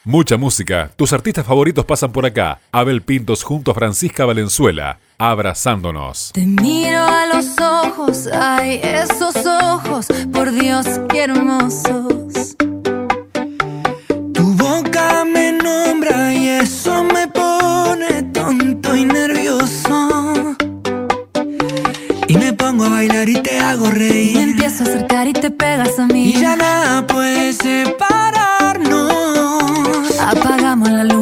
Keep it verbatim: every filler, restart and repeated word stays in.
Mucha música, tus artistas favoritos pasan por acá. Abel Pintos junto a Francisca Valenzuela, abrazándonos. Te miro a los ojos, ay, esos ojos, por Dios, qué hermosos. Tu boca me nombra y eso me pone tonto y nervioso. Y me pongo a bailar y te hago reír. Me empiezo a acercar y te pegas a mí. Y ya nada puede separarnos. Apagamos la luz